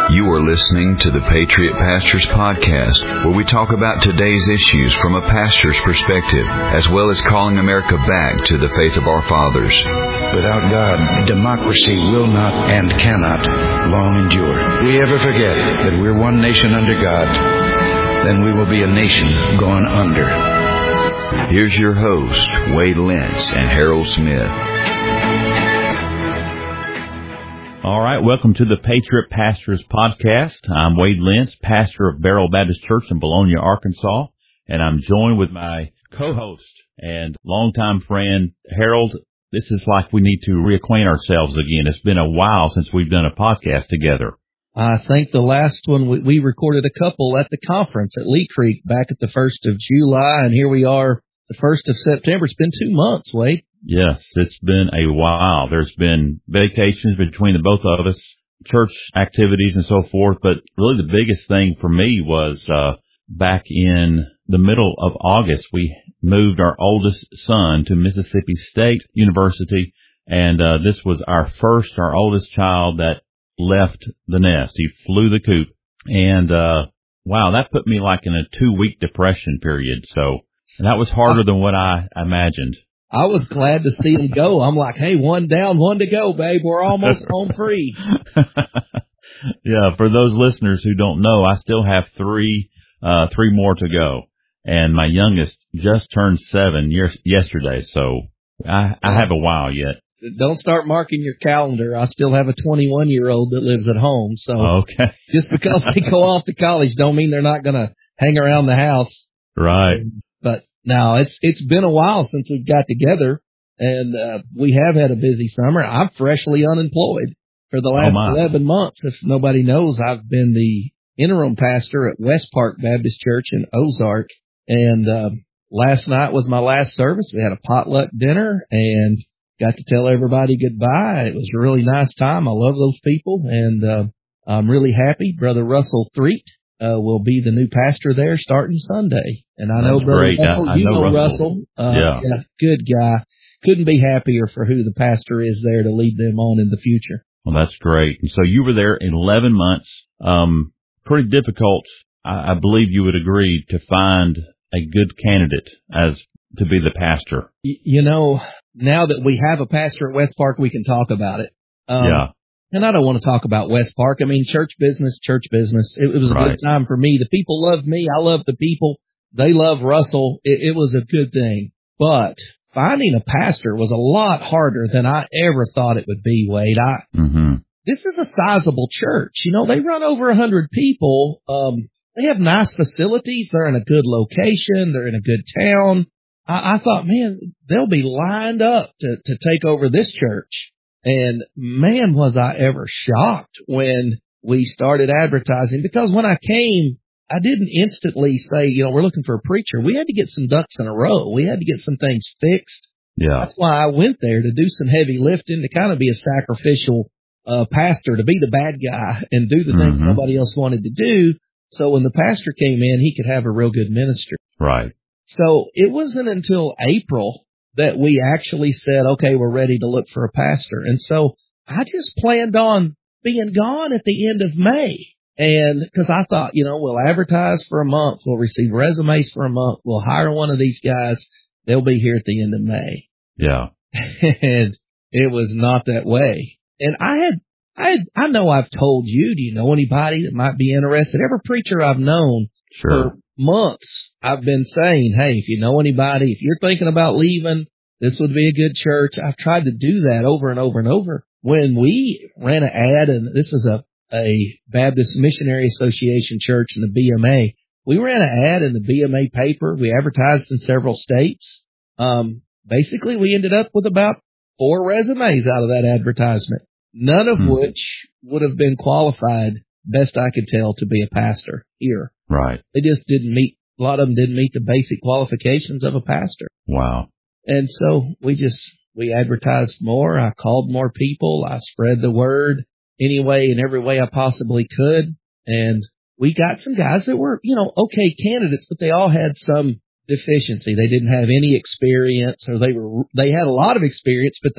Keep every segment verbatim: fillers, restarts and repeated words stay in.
You are listening to the Patriot Pastors Podcast, where we talk about today's issues from a pastor's perspective, as well as calling America back to the faith of our fathers. Without God, democracy will not and cannot long endure. If we ever forget that we're one nation under God, then we will be a nation gone under. Here's your hosts, Wade Lentz and Harold Smith. All right, welcome to the Patriot Pastors Podcast. I'm Wade Lentz, pastor of Beryl Baptist Church in Bologna, Arkansas, and I'm joined with my co-host and longtime friend, Harold. This is like we need to reacquaint ourselves again. It's been a while since we've done a podcast together. I think the last one, we, we recorded a couple at the conference at Lee Creek back at the first of July, and here we are the first of September. It's been two months, Wade. Yes, it's been a while. There's been vacations between the both of us, church activities and so forth, but really the biggest thing for me was uh back in the middle of August, we moved our oldest son to Mississippi State University, and uh this was our first, our oldest child that left the nest. He flew the coop, and uh wow, that put me like in a two-week depression period, so that was harder than what I imagined. I was glad to see him go. I'm like, hey, one down, one to go, babe. We're almost home free. Yeah, for those listeners who don't know, I still have three, uh, three more to go. And my youngest just turned seven years, yesterday, so I, I have a while yet. Don't start marking your calendar. I still have a twenty-one-year-old that lives at home. So okay. Just because they go off to college don't mean they're not going to hang around the house. Right. But now it's it's been a while since we've got together, and uh, we have had a busy summer. I'm freshly unemployed for the last oh eleven months. If nobody knows, I've been the interim pastor at West Park Baptist Church in Ozark, and uh, last night was my last service. We had a potluck dinner and got to tell everybody goodbye. It was a really nice time. I love those people, and uh, I'm really happy. Brother Russell Threet Uh, will be the new pastor there starting Sunday. And I know, That's Brother great. Russell, I, I you know, know Russell. Russell. Uh, yeah. yeah. Good guy. Couldn't be happier for who the pastor is there to lead them on in the future. Well, that's great. And so you were there eleven months. Um, pretty difficult, I, I believe you would agree, to find a good candidate as to be the pastor. Y- you know, now that we have a pastor at West Park, we can talk about it. Um, yeah. And I don't want to talk about West Park. I mean, church business, church business. It, it was a right. good time for me. The people loved me. I love the people. They love Russell. It, it was a good thing. But finding a pastor was a lot harder than I ever thought it would be, Wade. I, mm-hmm. This is a sizable church. You know, they run over a hundred people. Um, they have nice facilities. They're in a good location. They're in a good town. I, I thought, man, they'll be lined up to, to take over this church. And man, was I ever shocked when we started advertising, because when I came, I didn't instantly say, you know, we're looking for a preacher. We had to get some ducks in a row. We had to get some things fixed. Yeah. That's why I went there, to do some heavy lifting, to kind of be a sacrificial uh, pastor, to be the bad guy and do the things mm-hmm. nobody else wanted to do. So when the pastor came in, he could have a real good ministry. Right. So it wasn't until April that we actually said, okay, we're ready to look for a pastor. And so I just planned on being gone at the end of May. And because I thought, you know, we'll advertise for a month. We'll receive resumes for a month. We'll hire one of these guys. They'll be here at the end of May. Yeah. And it was not that way. And I had, I had, I know I've told you, do you know anybody that might be interested? Every preacher I've known Sure. for months, I've been saying, hey, if you know anybody, if you're thinking about leaving, this would be a good church. I've tried to do that over and over and over. When we ran an ad, and this is a, a Baptist Missionary Association church in the B M A, we ran an ad in the B M A paper. We advertised in several states. Um, basically, we ended up with about four resumes out of that advertisement, none of hmm. which would have been qualified, best I could tell, to be a pastor here. Right. They just didn't meet, a lot of them didn't meet the basic qualifications of a pastor. Wow. And so we just, we advertised more. I called more people. I spread the word any way and every way I possibly could. And we got some guys that were, you know, okay candidates, but they all had some deficiency. They didn't have any experience, or they were, they had a lot of experience, but they,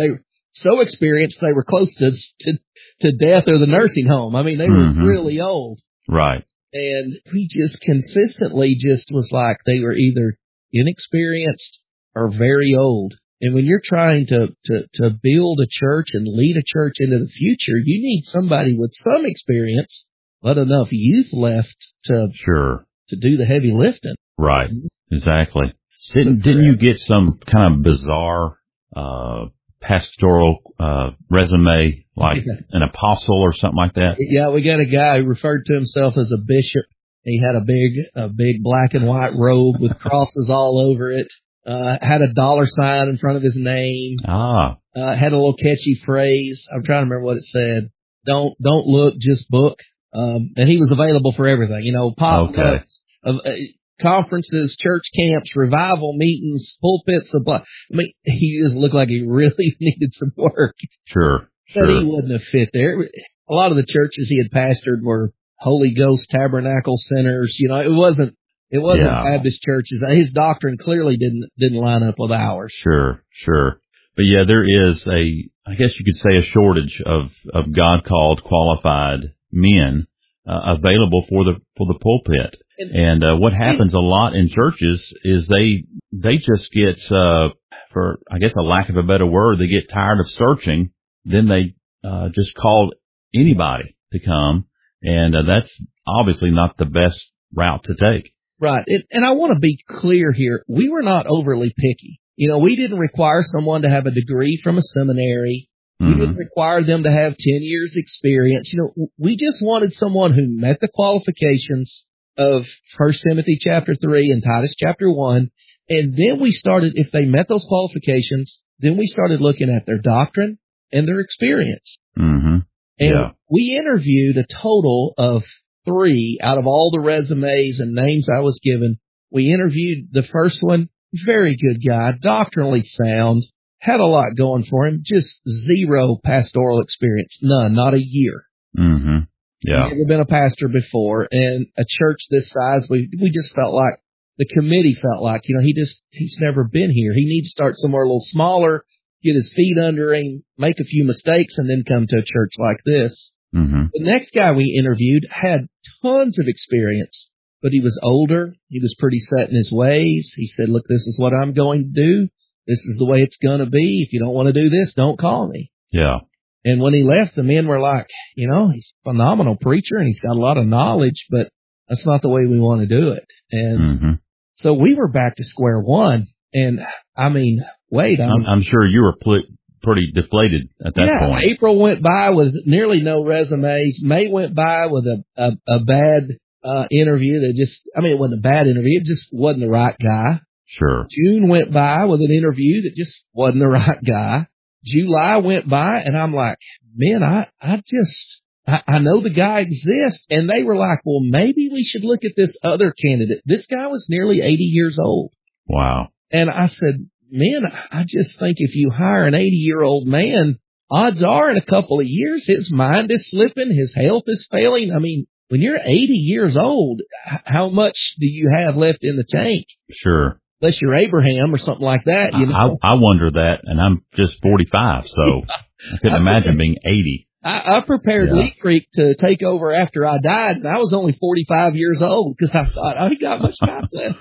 so experienced they were close to, to, to death or the nursing home. I mean, they were mm-hmm. really old. Right. And we just consistently just was like they were either inexperienced or very old. And when you're trying to, to, to build a church and lead a church into the future, you need somebody with some experience, but enough youth left to, sure. to do the heavy lifting. Right. Exactly. Didn't, didn't you get some kind of bizarre, uh, pastoral, uh, resume, like yeah. an apostle or something like that? Yeah, we got a guy who referred to himself as a bishop. He had a big, a big black and white robe with crosses all over it. Uh, had a dollar sign in front of his name. Ah. Uh, had a little catchy phrase. I'm trying to remember what it said. Don't, don't look, just book. Um, and he was available for everything, you know, pop okay. of, uh, conferences, church camps, revival meetings, pulpits, supply. I mean, he just looked like he really needed some work. Sure. But sure. he wouldn't have fit there. A lot of the churches he had pastored were Holy Ghost Tabernacle centers. You know, it wasn't, it wasn't yeah. Baptist churches. His doctrine clearly didn't, didn't line up with ours. Sure, sure. But yeah, there is a, I guess you could say a shortage of, of God-called qualified men, uh, available for the, for the pulpit. And, and uh, what happens a lot in churches is they, they just get, uh, for, I guess a lack of a better word, they get tired of searching. Then they, uh, just call anybody to come. And uh, that's obviously not the best route to take. Right. And, and I want to be clear here. We were not overly picky. You know, we didn't require someone to have a degree from a seminary. Mm-hmm. We didn't require them to have ten years experience. You know, we just wanted someone who met the qualifications of First Timothy chapter three and Titus chapter one. And then we started, if they met those qualifications, then we started looking at their doctrine and their experience. Mm-hmm. And yeah. we interviewed a total of three out of all the resumes and names I was given. We interviewed the first one, very good guy, doctrinally sound, had a lot going for him, just zero pastoral experience, none, not a year. Mm-hmm. Yeah. He'd never been a pastor before, and a church this size, we we just felt like, the committee felt like, you know, he just, he's never been here. He needs to start somewhere a little smaller, get his feet under him, make a few mistakes, and then come to a church like this. Mm-hmm. The next guy we interviewed had tons of experience, but he was older. He was pretty set in his ways. He said, look, this is what I'm going to do. This is the way it's going to be. If you don't want to do this, don't call me. Yeah. And when he left, the men were like, you know, he's a phenomenal preacher and he's got a lot of knowledge, but that's not the way we want to do it. And mm-hmm. so we were back to square one. And I mean, wait, I mean, I'm, I'm sure you were pl- pretty deflated at that yeah, point. April went by with nearly no resumes. May went by with a, a, a bad uh, interview that just, I mean, it wasn't a bad interview. It just wasn't the right guy. Sure. June went by with an interview that just wasn't the right guy. July went by and I'm like, man, I, I just, I, I know the guy exists. And they were like, well, maybe we should look at this other candidate. This guy was nearly eighty years old. Wow. And I said, man, I just think if you hire an eighty year old man, odds are in a couple of years, his mind is slipping, his health is failing. I mean, when you're eighty years old, how much do you have left in the tank? Sure. Unless you're Abraham or something like that, you know. I, I wonder that, and I'm just forty-five, so I couldn't I imagine being eighty. I, I prepared yeah. Lee Creek to take over after I died, and I was only forty-five years old because I thought, I ain't got much time left.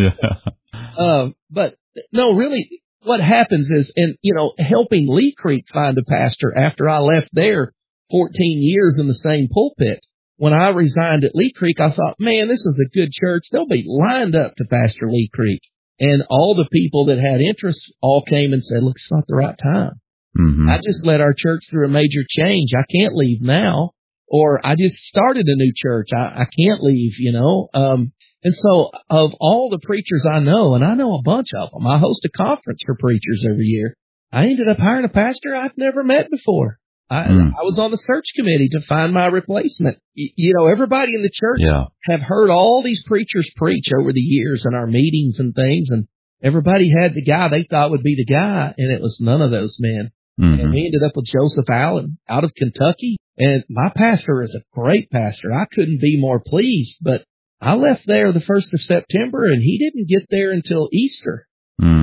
yeah. Uh, but no, really, what happens is, and you know, helping Lee Creek find a pastor after I left there fourteen years in the same pulpit. When I resigned at Lee Creek, I thought, man, this is a good church. They'll be lined up to pastor Lee Creek. And all the people that had interest all came and said, look, it's not the right time. Mm-hmm. I just led our church through a major change. I can't leave now. Or I just started a new church. I, I can't leave, you know. Um, and so of all the preachers I know, and I know a bunch of them, I host a conference for preachers every year. I ended up hiring a pastor I've never met before. I, mm. I was on the search committee to find my replacement. Y- you know, everybody in the church yeah. have heard all these preachers preach over the years in our meetings and things, and everybody had the guy they thought would be the guy, and it was none of those men. Mm-hmm. And we ended up with Joseph Allen out of Kentucky, and my pastor is a great pastor. I couldn't be more pleased, but I left there the first of September, and he didn't get there until Easter. Mm.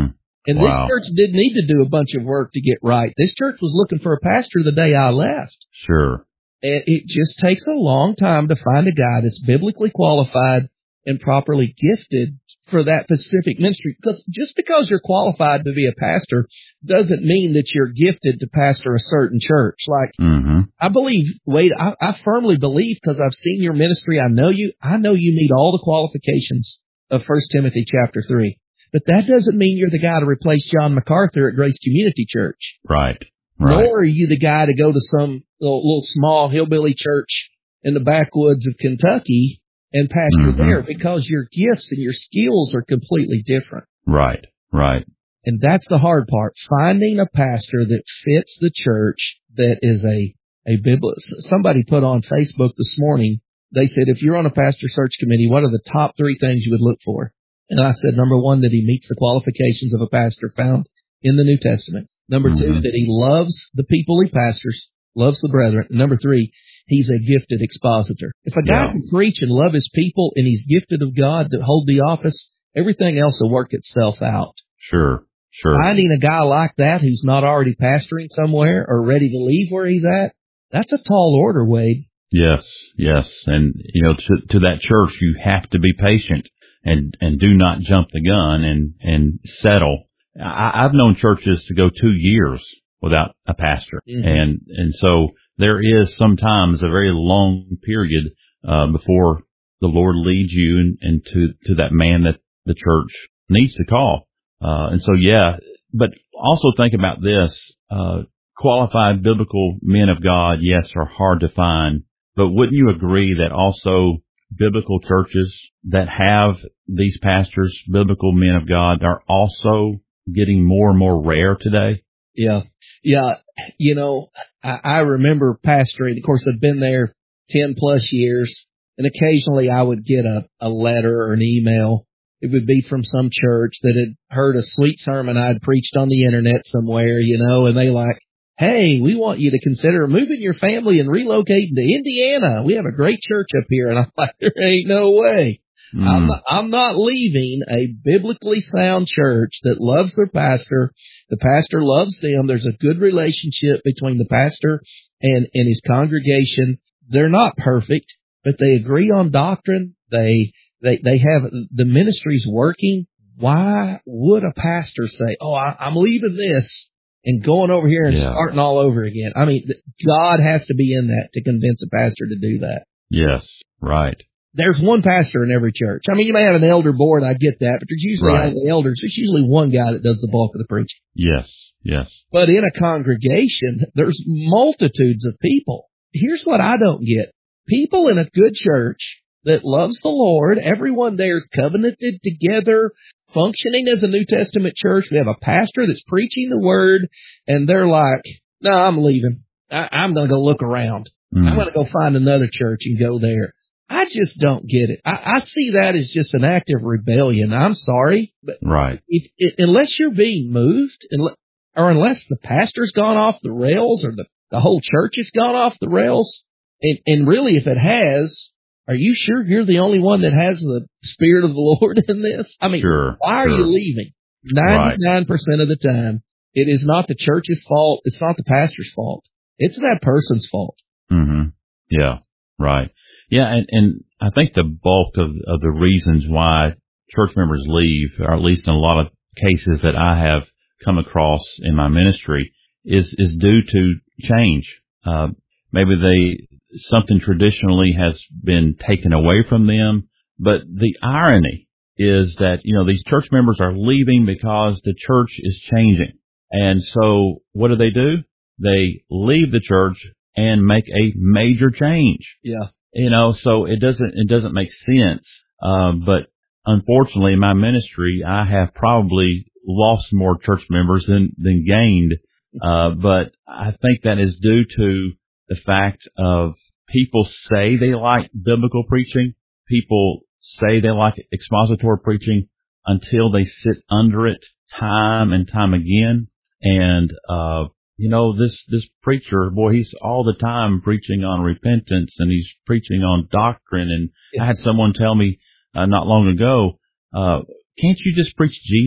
And Wow. this church didn't need to do a bunch of work to get right. This church was looking for a pastor the day I left. Sure. And it just takes a long time to find a guy that's biblically qualified and properly gifted for that specific ministry. Because just because you're qualified to be a pastor doesn't mean that you're gifted to pastor a certain church. Like, Mm-hmm. I believe, Wade, I, I firmly believe, because I've seen your ministry, I know you, I know you meet all the qualifications of First Timothy chapter three. But that doesn't mean you're the guy to replace John MacArthur at Grace Community Church. Right. Right. Nor are you the guy to go to some little, little small hillbilly church in the backwoods of Kentucky and pastor Mm-hmm. there, because your gifts and your skills are completely different. Right. Right. And that's the hard part, finding a pastor that fits the church that is a, a biblical. Somebody put on Facebook this morning, they said, if you're on a pastor search committee, what are the top three things you would look for? And I said, number one, that he meets the qualifications of a pastor found in the New Testament. Number Mm-hmm. two, that he loves the people he pastors, loves the brethren. And number three, he's a gifted expositor. If a guy Yeah. can preach and love his people and he's gifted of God to hold the office, everything else will work itself out. Sure. Sure. Finding a guy like that who's not already pastoring somewhere or ready to leave where he's at, that's a tall order, Wade. Yes. Yes. And, you know, to, to that church, you have to be patient and, and do not jump the gun and, and settle. I, I've known churches to go two years without a pastor. Mm-hmm. And, and so there is sometimes a very long period, uh, before the Lord leads you and, and to, to that man that the church needs to call. Uh, and so, yeah, but also think about this, uh, qualified biblical men of God, yes, are hard to find, but wouldn't you agree that also biblical churches that have these pastors, biblical men of God, are also getting more and more rare today? Yeah. Yeah. You know, I, I remember pastoring. Of course, I've been there ten plus years, and occasionally I would get a, a letter or an email. It would be from some church that had heard a sweet sermon I'd preached on the internet somewhere, you know, and they like, hey, we want you to consider moving your family and relocating to Indiana. We have a great church up here. And I'm like, there ain't no way. Mm. I'm not, I'm not leaving a biblically sound church that loves their pastor. The pastor loves them. There's a good relationship between the pastor and, and his congregation. They're not perfect, but they agree on doctrine. They, they, they have the ministry's working. Why would a pastor say, oh, I, I'm leaving this and going over here and Yeah. starting all over again? I mean, God has to be in that to convince a pastor to do that. Yes. Right. There's one pastor in every church. I mean, you may have an elder board, I get that, but there's usually Right. only elders. There's usually one guy that does the bulk of the preaching. Yes. Yes. But in a congregation, there's multitudes of people. Here's what I don't get. People in a good church that loves the Lord, everyone there is covenanted together, functioning as a New Testament church. We have a pastor that's preaching the word, and they're like, no, I'm leaving. I, I'm going to go look around. Mm. I'm going to go find another church and go there. I just don't get it. I, I see that as just an act of rebellion. I'm sorry, but Right. if, if, unless you're being moved, or unless the pastor's gone off the rails, or the, the whole church has gone off the rails, and, and really, if it has, are you sure you're the only one that has the Spirit of the Lord in this? I mean, Sure. why are sure. you leaving? ninety-nine percent of the time, it is not the church's fault. It's not the pastor's fault. It's that person's fault. Mm-hmm. Yeah. Right. Yeah. And, and I think the bulk of, of the reasons why church members leave, or at least in a lot of cases that I have come across in my ministry, is, is due to change. Uh, maybe they, something traditionally has been taken away from them, but the irony is that, you know, these church members are leaving because the church is changing. And so what do they do? They leave the church and make a major change. Yeah. You know, so it doesn't, it doesn't make sense. Um, but unfortunately in my ministry, I have probably lost more church members than, than gained. Uh, but I think that is due to the fact of people say they like biblical preaching. People say they like expository preaching until they sit under it time and time again. And, uh, you know, this, this preacher, boy, he's all the time preaching on repentance, and he's preaching on doctrine. And Yeah. I had someone tell me, uh, not long ago, uh, can't you just preach Jesus?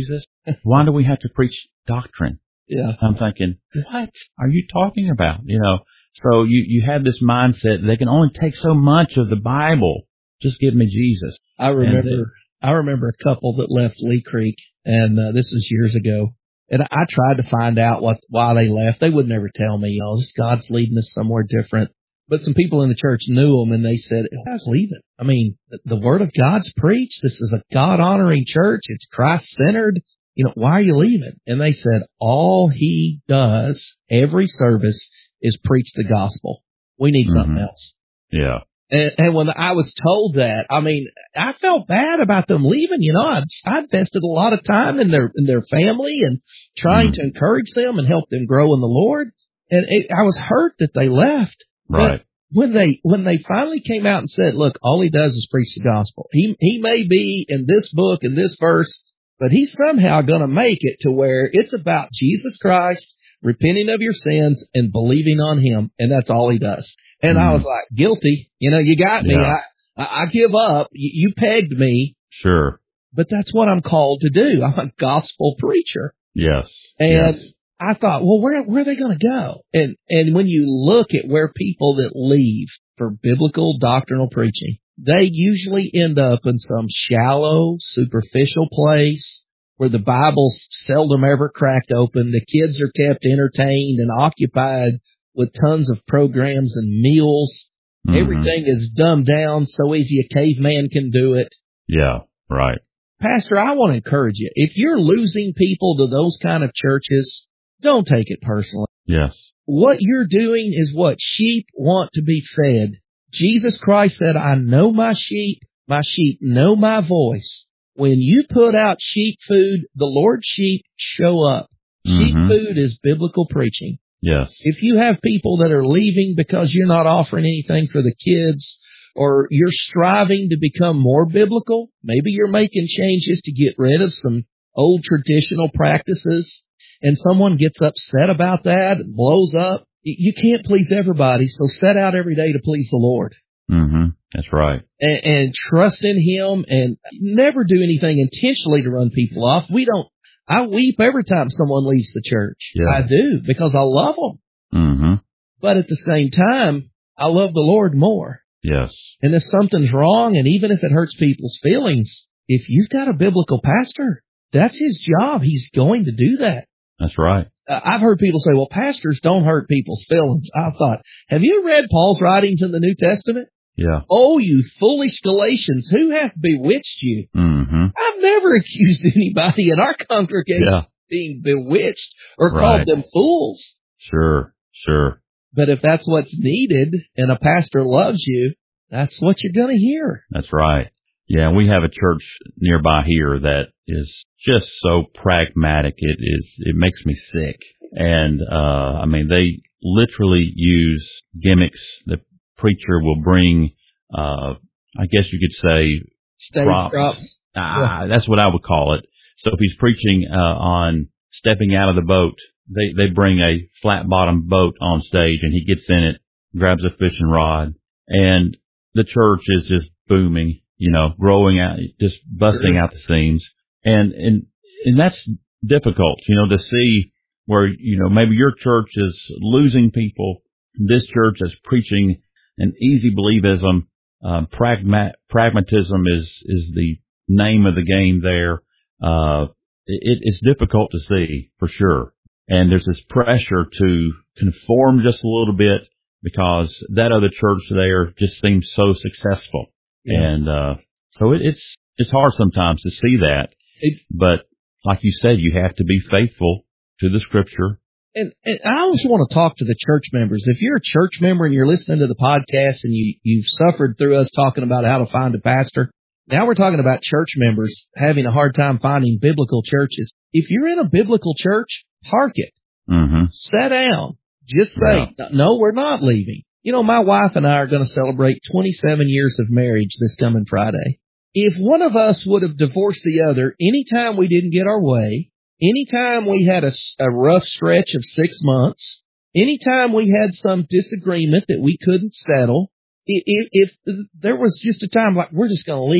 Why do we have to preach doctrine? Yeah. I'm thinking, what are you talking about? You know, so you, you have this mindset, they can only take so much of the Bible. Just give me Jesus. I remember, I remember a couple that left Lee Creek, and uh, this was years ago. And I tried to find out what, why they left. They would never tell me, you know, this God's leading us somewhere different. But some people in the church knew them, and they said, "Why's leaving? I mean, the, the word of God's preached. This is a God-honoring church. It's Christ-centered. You know, why are you leaving?" And they said, all he does every service is preach the gospel. We need mm-hmm. something else. Yeah. And, and when I was told that, I mean, I felt bad about them leaving. You know, I'd, I invested a lot of time in their in their family and trying mm-hmm. to encourage them and help them grow in the Lord. And it, I was hurt that they left. Right. But when they when they finally came out and said, "Look, all he does is preach the gospel. He he may be in this book in this verse, but he's somehow going to make it to where it's about Jesus Christ, repenting of your sins and believing on him, and that's all he does." And mm. I was like, guilty. You know, you got me. Yeah. I, I I give up. You, you pegged me. Sure. But that's what I'm called to do. I'm a gospel preacher. Yes. And yes. I thought, well, where where are they going to go? And and when you look at where people that leave for biblical doctrinal preaching, they usually end up in some shallow, superficial place where the Bible's seldom ever cracked open. The kids are kept entertained and occupied with tons of programs and meals. Mm-hmm. Everything is dumbed down so easy a caveman can do it. Yeah, right. Pastor, I want to encourage you. If you're losing people to those kind of churches, don't take it personally. Yes. What you're doing is what sheep want to be fed. Jesus Christ said, "I know my sheep. My sheep know my voice." When you put out sheep food, the Lord's sheep show up. Mm-hmm. Sheep food is biblical preaching. Yes. If you have people that are leaving because you're not offering anything for the kids, or you're striving to become more biblical, maybe you're making changes to get rid of some old traditional practices, and someone gets upset about that and blows up, you can't please everybody, so set out every day to please the Lord. Mm-hmm. That's right. And, and trust in him, and never do anything intentionally to run people off. We don't, I weep every time someone leaves the church. Yeah. I do, because I love them. Mm-hmm. But at the same time, I love the Lord more. Yes. And if something's wrong, and even if it hurts people's feelings, if you've got a biblical pastor, that's his job. He's going to do that. That's right. Uh, I've heard people say, well, pastors don't hurt people's feelings. I thought, have you read Paul's writings in the New Testament? Yeah. Oh, you foolish Galatians, who hath bewitched you? Mm-hmm. I've never accused anybody in our congregation yeah. of being bewitched or right. called them fools. Sure, sure. But if that's what's needed and a pastor loves you, that's what you're going to hear. That's right. Yeah, we have a church nearby here that is just so pragmatic. It is, it makes me sick. And, uh, I mean, they literally use gimmicks. The preacher will bring, uh, I guess you could say, stage props. props. Ah, yeah. That's what I would call it. So if he's preaching, uh, on stepping out of the boat, they, they bring a flat bottom boat on stage, and he gets in it, grabs a fishing rod, and the church is just booming. You know, growing out, just busting sure. out the seams. And, and, and that's difficult, you know, to see where, you know, maybe your church is losing people. This church is preaching an easy believism. Um, pragma- pragmatism is, is the name of the game there. Uh, it, it's difficult to see for sure. And there's this pressure to conform just a little bit because that other church there just seems so successful. Yeah. And, uh, so it, it's, it's hard sometimes to see that, it, but like you said, you have to be faithful to the scripture. And, and I always want to talk to the church members. If you're a church member and you're listening to the podcast and you, you've suffered through us talking about how to find a pastor, now we're talking about church members having a hard time finding biblical churches. If you're in a biblical church, park it. Mm-hmm. Sit down. Just say, yeah. no, we're not leaving. You know, my wife and I are going to celebrate twenty-seven years of marriage this coming Friday. If one of us would have divorced the other anytime we didn't get our way, anytime we had a, a rough stretch of six months, anytime we had some disagreement that we couldn't settle, if, if there was just a time like we're just going to leave,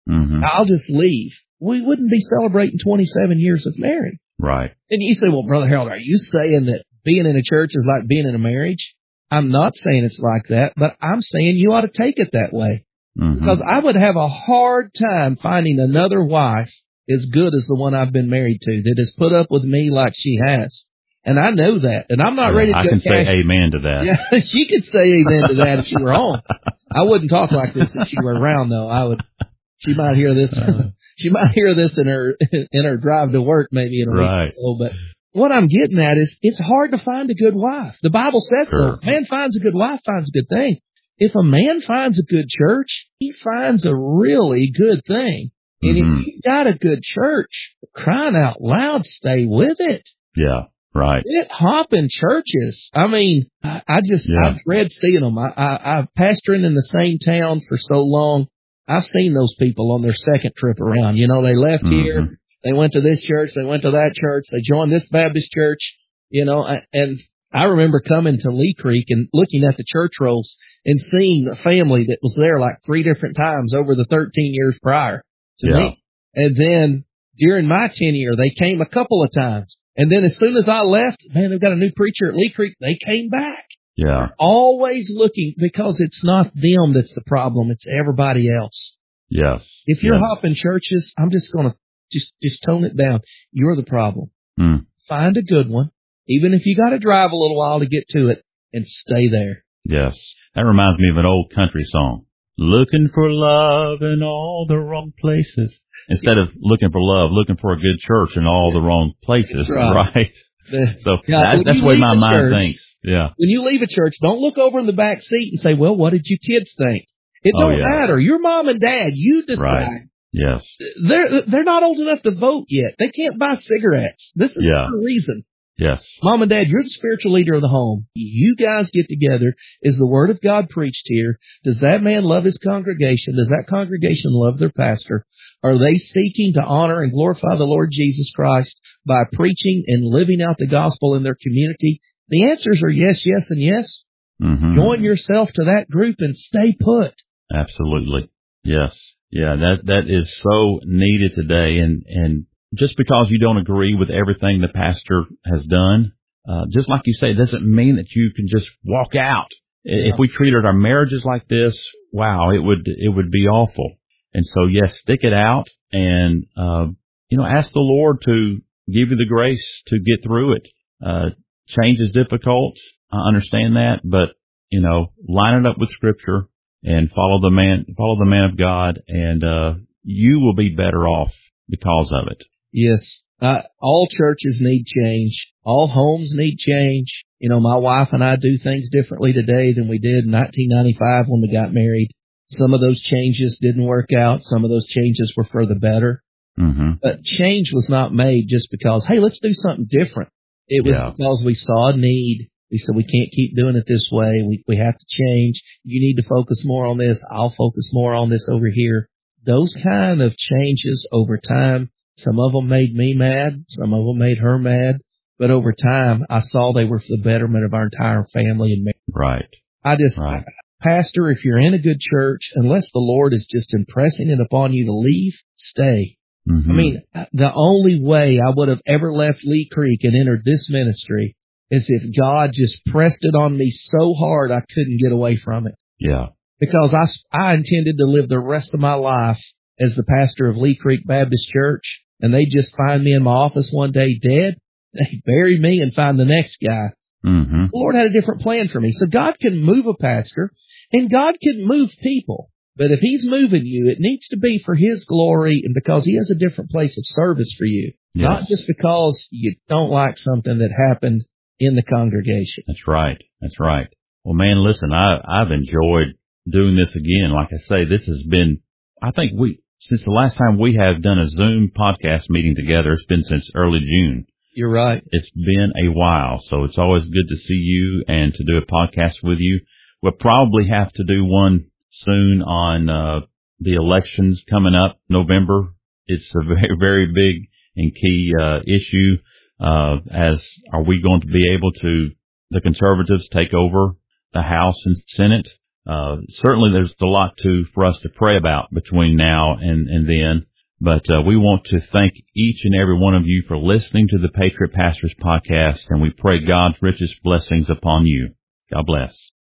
Mm-hmm. I'll just leave. We wouldn't be celebrating twenty-seven years of marriage. Right. And you say, well, Brother Harold, are you saying that being in a church is like being in a marriage? I'm not saying it's like that, but I'm saying you ought to take it that way. Mm-hmm. Because I would have a hard time finding another wife as good as the one I've been married to that has put up with me like she has. And I know that. And I'm not yeah, ready to I go can cash- say amen to that. Yeah, she could say amen to that if she were on. I wouldn't talk like this if she were around, though. I would. She might hear this. Uh, she might hear this in her in her drive to work, maybe in a right. week or so. But what I'm getting at is, it's hard to find a good wife. The Bible says sure. so. Man finds a good wife, finds a good thing. If a man finds a good church, he finds a really good thing. And mm-hmm. if you got a good church, crying out loud, stay with it. Yeah. Right. Quit hopping churches. I mean, I, I just, yeah. I've read seeing them. I, I, I've pastoring in the same town for so long. I've seen those people on their second trip around. You know, they left mm-hmm. here, they went to this church, they went to that church, they joined this Baptist church, you know, and I remember coming to Lee Creek and looking at the church rolls and seeing a family that was there like three different times over the thirteen years prior to yeah. me. And then during my tenure, they came a couple of times. And then as soon as I left, man, they've got a new preacher at Lee Creek. They came back. Yeah. Always looking, because it's not them that's the problem. It's everybody else. Yes. If you're yes. hopping churches, I'm just going to just, just tone it down. You're the problem. Mm. Find a good one, even if you got to drive a little while to get to it, and stay there. Yes. That reminds me of an old country song. Looking for love in all the wrong places. Instead of looking for love, looking for a good church in all the wrong places, right? right? The, so yeah, that, that's the way my mind church, thinks. Yeah. When you leave a church, don't look over in the back seat and say, well, what did you kids think? It oh, don't yeah. matter. Your mom and dad, you decide. Right. Yes. They're, they're not old enough to vote yet. They can't buy cigarettes. This is yeah. for a reason. Yes. Mom and Dad, you're the spiritual leader of the home. You guys get together. Is the word of God preached here? Does that man love his congregation? Does that congregation love their pastor? Are they seeking to honor and glorify the Lord Jesus Christ by preaching and living out the gospel in their community? The answers are yes, yes, and yes. Mm-hmm. Join yourself to that group and stay put. Absolutely. Yes. Yeah, that that is so needed today. And, and just because you don't agree with everything the pastor has done, uh, just like you say, it doesn't mean that you can just walk out. Yeah. If we treated our marriages like this, wow, it would, it would be awful. And so, yes, stick it out and, uh, you know, ask the Lord to give you the grace to get through it. Uh, change is difficult. I understand that, but, you know, line it up with Scripture and follow the man, follow the man of God, and, uh, you will be better off because of it. Yes. Uh, all churches need change. All homes need change. You know, my wife and I do things differently today than we did in nineteen ninety-five when we got married. Some of those changes didn't work out. Some of those changes were for the better. Mm-hmm. But change was not made just because, hey, let's do something different. It was yeah. because we saw a need. We said, we can't keep doing it this way. We, we have to change. You need to focus more on this. I'll focus more on this over here. Those kind of changes over time, some of them made me mad. Some of them made her mad. But over time, I saw they were for the betterment of our entire family and marriage. Right. I just, right. Pastor, if you're in a good church, unless the Lord is just impressing it upon you to leave, stay. Mm-hmm. I mean, the only way I would have ever left Lee Creek and entered this ministry is if God just pressed it on me so hard I couldn't get away from it. Yeah. Because I, I intended to live the rest of my life as the pastor of Lee Creek Baptist Church, and they just find me in my office one day dead. They bury me and find the next guy. Mm-hmm. The Lord had a different plan for me. So God can move a pastor, and God can move people. But if He's moving you, it needs to be for His glory and because He has a different place of service for you. Yes. Not just because you don't like something that happened in the congregation. That's right. That's right. Well, man, listen, I, I've enjoyed doing this again. Like I say, this has been, I think we, since the last time we have done a Zoom podcast meeting together, it's been since early June. You're right. It's been a while, so it's always good to see you and to do a podcast with you. We'll probably have to do one soon on uh the elections coming up November. It's a very, very big and key uh issue. Uh as are we going to be able to, the conservatives, take over the House and Senate? uh, certainly there's a lot to, for us to pray about between now and, and then. But uh, we want to thank each and every one of you for listening to the Patriot Pastors Podcast, and we pray God's richest blessings upon you. God bless.